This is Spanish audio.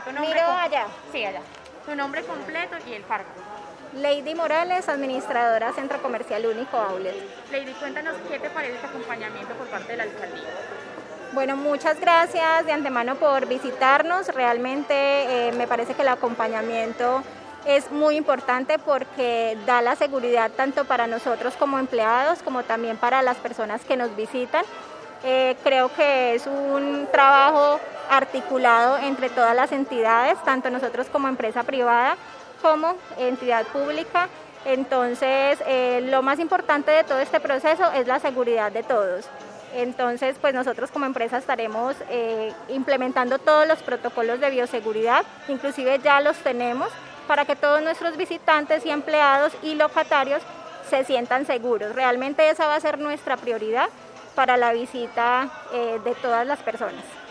tu nombre. Miro allá. Sí, allá. Tu nombre completo y el cargo. Lady Morales, administradora Centro Comercial Único Outlet. Lady, cuéntanos qué te parece este acompañamiento por parte de la alcaldía. Bueno, muchas gracias de antemano por visitarnos. Realmente me parece que el acompañamiento es muy importante porque da la seguridad tanto para nosotros como empleados, como también para las personas que nos visitan. Creo que es un trabajo articulado entre todas las entidades, tanto nosotros como empresa privada, como entidad pública. Entonces, lo más importante de todo este proceso es la seguridad de todos. Entonces, pues nosotros como empresa estaremos implementando todos los protocolos de bioseguridad, inclusive ya los tenemos, para que todos nuestros visitantes y empleados y locatarios se sientan seguros. Realmente esa va a ser nuestra prioridad para la visita de todas las personas.